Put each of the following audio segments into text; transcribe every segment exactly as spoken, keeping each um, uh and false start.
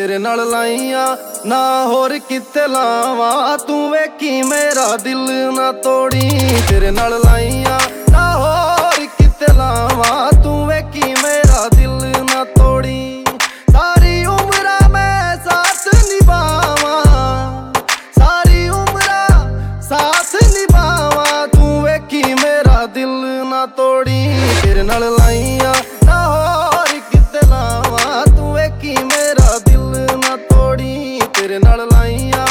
तेरे नाल लाइया ना होर किते लावां, तू वेखी मेरा दिल ना तोड़ी। तेरे नाल लाइया ना होर किते लावां, तू वेखी मेरा दिल ना तोड़ी। सारी उम्र मैं साथ निभावां, सारी उम्र साथ निभावां, तू वेखी मेरा दिल ना तोड़ी। तेरे नाल लाइया ना होर किते लावां, तू वेखी मेरा दिल ना तोड़ी। तेरे नाल लाइया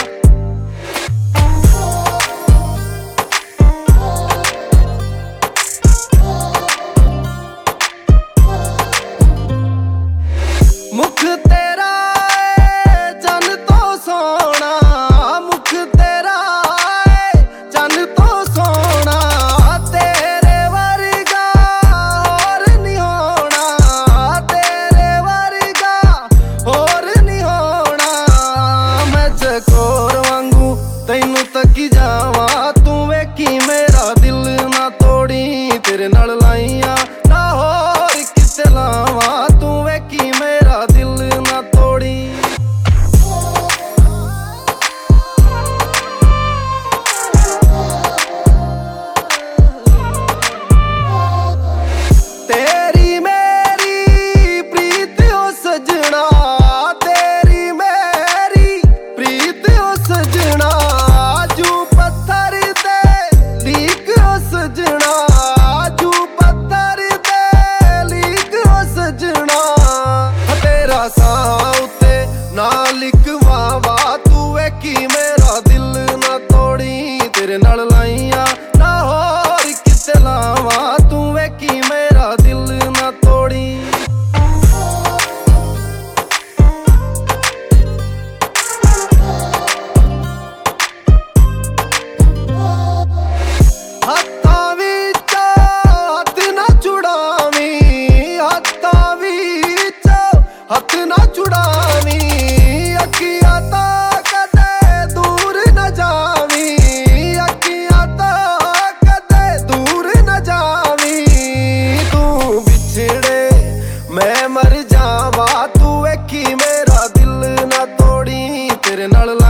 मुख तेरा है चन तो सोना, मुख तेरा है चन तो सोना, तेरे वर्गा और नहीं होना, तेरे वर्गा और नहीं होना। मैं चकोर वांगू तैनू तकी जावा, तू वेखी मेरा दिल ना तोड़ी। तेरे नाल लाइया ना होर किते लावां, तू वेखी मेरा दिल ना तोड़ी। तेरी मेरी प्रीत ओ सजना, तेरी मेरी प्रीत ओ सजना, जू पत्थर ते लीक ओ सजना, जू पत्थर ते लीक ओ सजना। तेरा सां उत्ते ना लिखवावा, तू वेखी मेरा दिल ना तोड़ी। तेरे नाल लाइया ना होर किते लावां, तू वेखी मेरा दिल ना तोड़ी। हत्थां विचों हत्थ ना छुड़ावीं, हत्थां विचों हत्थ ना छुड़ावीं, अखियां तां कदे दूर न जावीं, अखियां तां कदे दूर न जावीं। तू बिछड़े मैं मर जावां, तू वेखी मेरा दिल ना तोड़ी। तेरे नाल